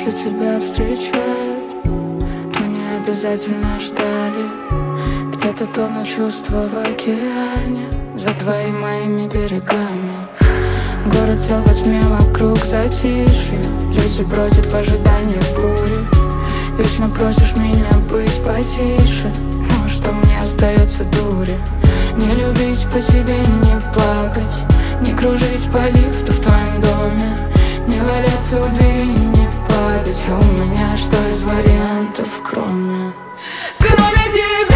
Если тебя встречают, то не обязательно ждали. Где-то тонут чувства в океане, за твоими моими берегами. Город сел во тьме, вокруг затишье. Люди бродят в ожидании бури. Вечно просишь меня быть потише, но что мне остается, дури? Не любить по тебе и не плакать, не кружить по лифту в твоем доме, не валяться у двери и не падать. А у меня что из вариантов, кроме тебя?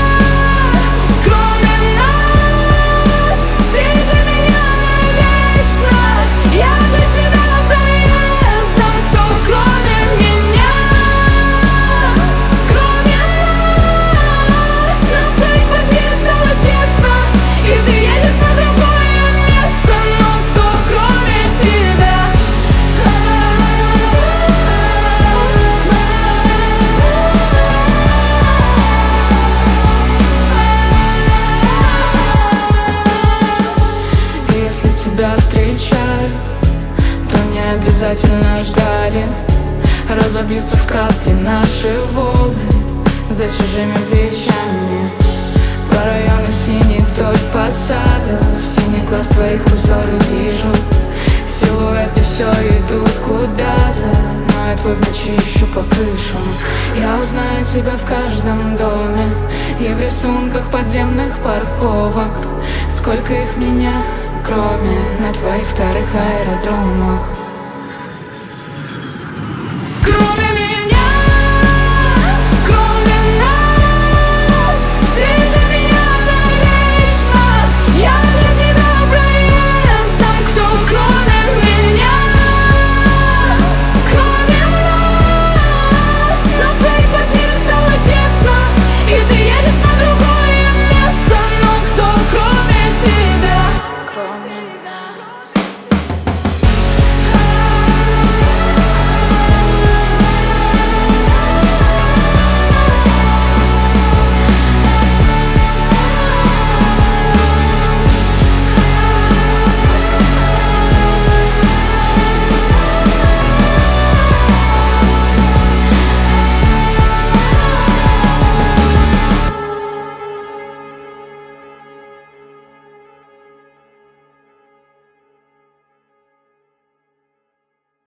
Тебя встречают, то не обязательно ждали. Разобьются в капли наши волны за чужими плечами. По району синих вдоль фасадов, синий глаз твоих узоры вижу. Силуэты все идут куда-то, но я твой в ночи ищу по крышам. Я узнаю тебя в каждом доме и в рисунках подземных парковок. Сколько их меня, кроме на твоих вторых аэродромах.